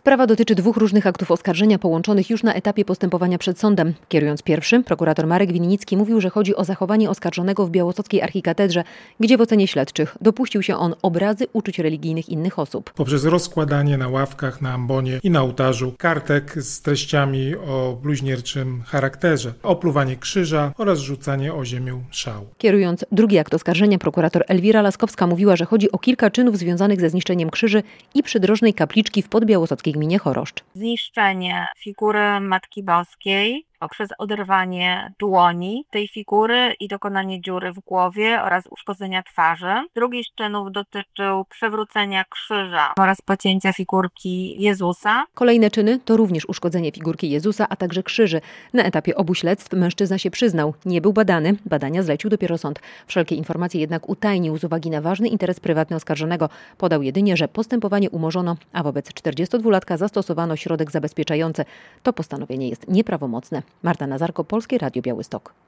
Sprawa dotyczy dwóch różnych aktów oskarżenia połączonych już na etapie postępowania przed sądem. Kierując pierwszym, prokurator Marek Winnicki mówił, że chodzi o zachowanie oskarżonego w białostockiej archikatedrze, gdzie w ocenie śledczych dopuścił się on obrazy uczuć religijnych innych osób. Poprzez rozkładanie na ławkach, na ambonie i na ołtarzu kartek z treściami o bluźnierczym charakterze, opluwanie krzyża oraz rzucanie o ziemię szału. Kierując drugi akt oskarżenia, prokurator Elwira Laskowska mówiła, że chodzi o kilka czynów związanych ze zniszczeniem krzyży i przydrożnej kapliczki w podbiałostockiej gminie Choroszcz. Zniszczenie figury Matki Boskiej poprzez oderwanie dłoni tej figury i dokonanie dziury w głowie oraz uszkodzenia twarzy. Drugi z czynów dotyczył przewrócenia krzyża oraz pocięcia figurki Jezusa. Kolejne czyny to również uszkodzenie figurki Jezusa, a także krzyży. Na etapie obu śledztw mężczyzna się przyznał. Nie był badany, badania zlecił dopiero sąd. Wszelkie informacje jednak utajnił z uwagi na ważny interes prywatny oskarżonego. Podał jedynie, że postępowanie umorzono, a wobec 42-latka zastosowano środek zabezpieczający. To postanowienie jest nieprawomocne. Marta Nazarko, Polskie Radio Białystok.